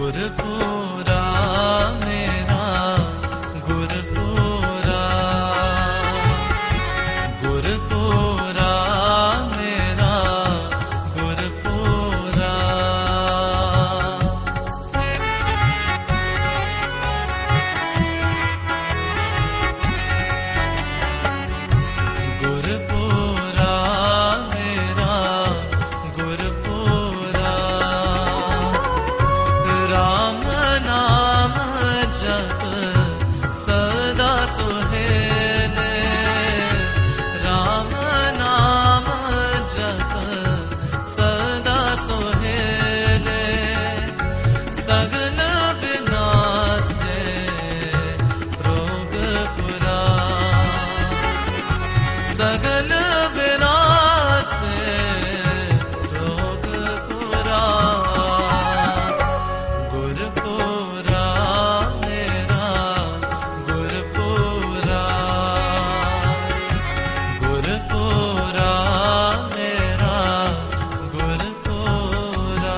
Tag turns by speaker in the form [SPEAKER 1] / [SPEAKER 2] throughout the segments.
[SPEAKER 1] गुरपुरा मेरा गुरपुरा, गुरपुरा मेरा गुरपुरा। गुरपुरा मेरा गुरपुरा, राम नाम जप सदा सुहेले, राम नाम जप सदा सुहेले। सगल विनाशे रोग पुरा, सगल विनाशे रोग पुरा। गुरपुरा मेरा गुरपुरा, गुरपुरा मेरा गुरपुरा।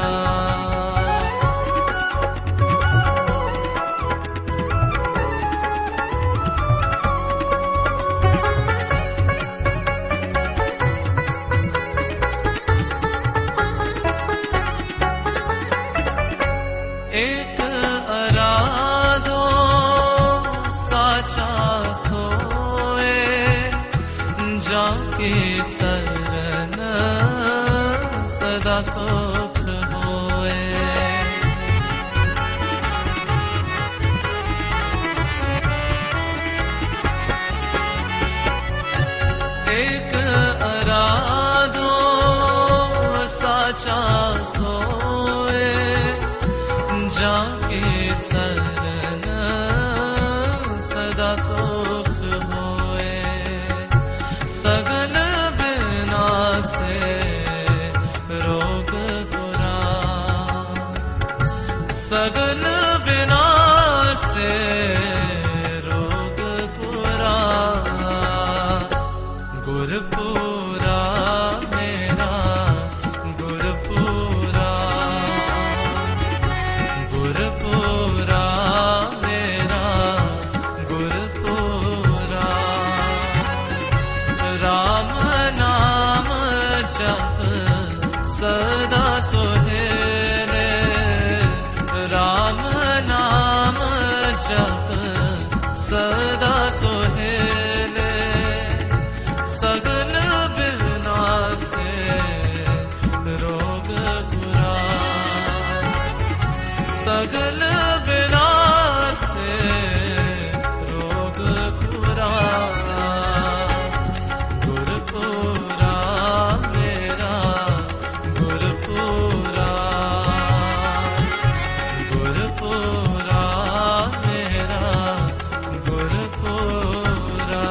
[SPEAKER 1] एक आराधो साचा सोए, जाके शरण सदा सुख होए। एक आराधो साचा सोए, जाके शरण सदा सुख होए। सगल विनाशे रोग पुरा, सगल विनाशे रोग पुरा। गुरपुरा मेरा गुरपुरा, गुरपुरा मेरा गुरपुरा। राम नाम जप सदा सुहेले, राम नाम जप सदा सुहेले। सगल विनाशे रोग पुरा, सगल विनाशे रोग पुरा। गुरपुरा मेरा गुरपुरा, गुरपुरा मेरा गुरपुरा।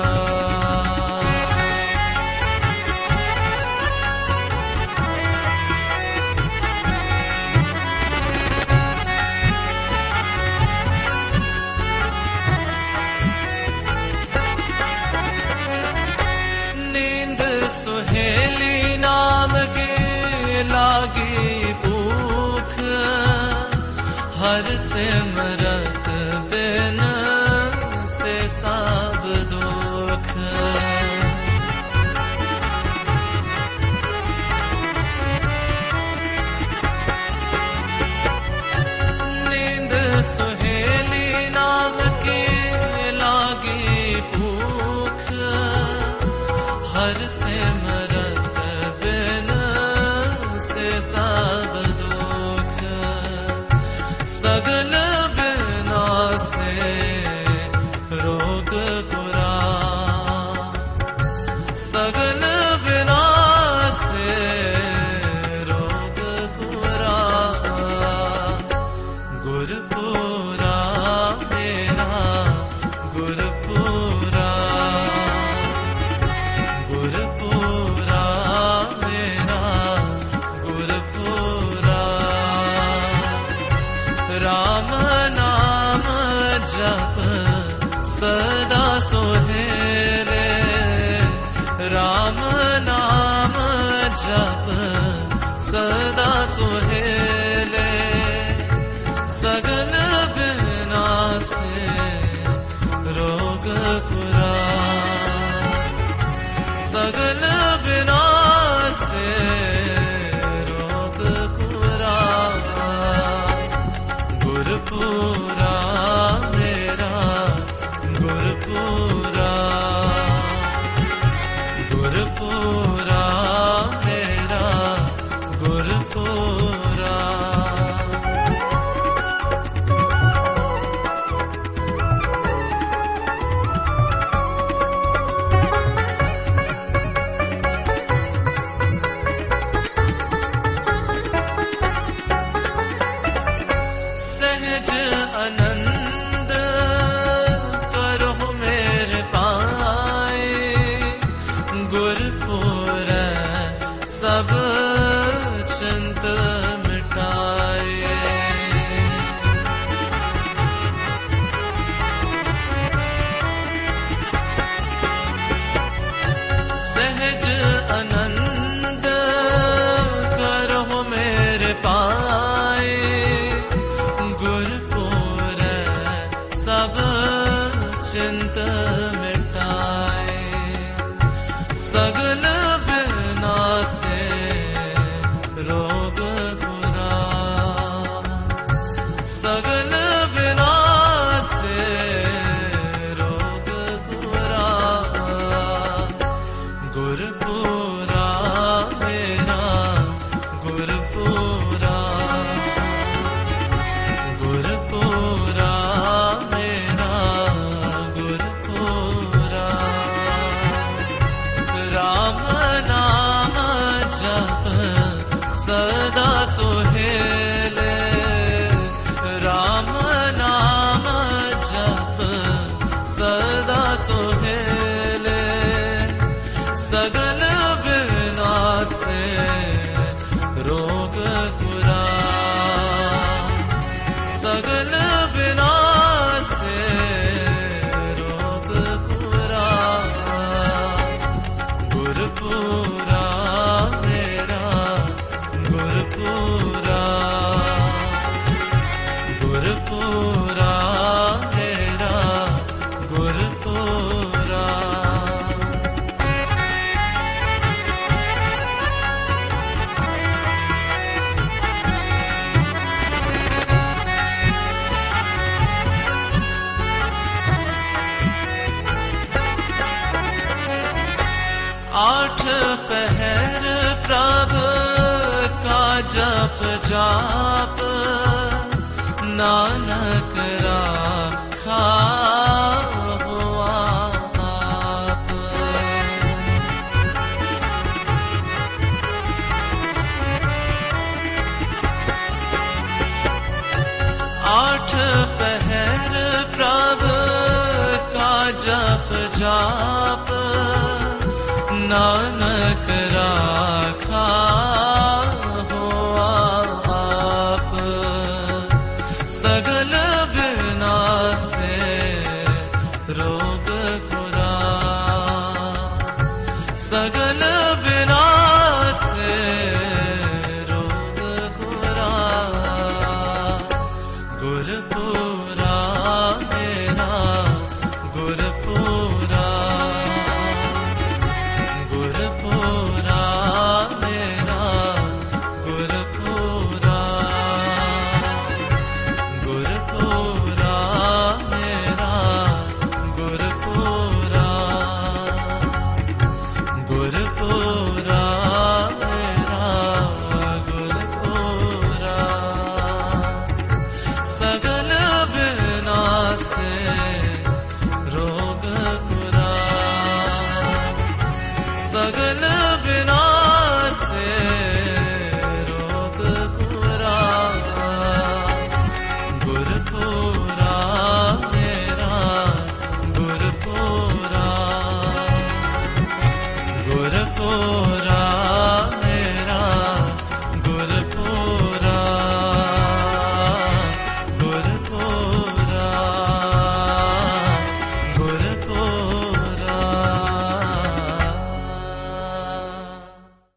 [SPEAKER 1] नींद सुहेली नाम के लागी भूख, हर सिमरत बिन से सब दुख। नींद सुहेली नाम के लागी भूख, हर सिमरत बिन से सब दुख। सगल विनाशे रोग पुरा, सगल विनाशे रोग पुरा। गुरपुरा मेरा गुरपुरा, गुरपुरा मेरा गुरपुरा। राम नाम जप सदा सुहेले, राम नाम जप सदा सुहेले। सगल बिना से रोग कुरा, सगल बिना से रोग कुरा। गुरपुरा मेरा गुरपुरा, गुरपुरा मेरा गुरपुरा। सहज आनंद करो मेरे पाए, गुरपुर सब चिंत मिटाए। सहज आनंद करो मेरे पाए, गुरपुर सब चिंत मिटाए। सगल बिना से रोग कुरा, सगल बिना से रोग कुरा। गुरपुरा मेरा गुरपुरा, गुरपुरा मेरा गुरपुरा। राम नाम जप सदा सुहेले, राम नाम जप सदा सुहेले। सगल बिना से रोग कुरा, सगल बिना से रोग कुरा। गुरपुरा मेरा गुरपुरा, गुरपुरा मेरा गुरपुरा। आठ पहर प्रभु का जप जाप, नानक राखा हुआ आप। आठ पहर प्रभु का जप जाप, नानक राखा हुआ आप। सगल बिना से रोग कुरा, सगल बिना से रोग कुरा। गुरपुरा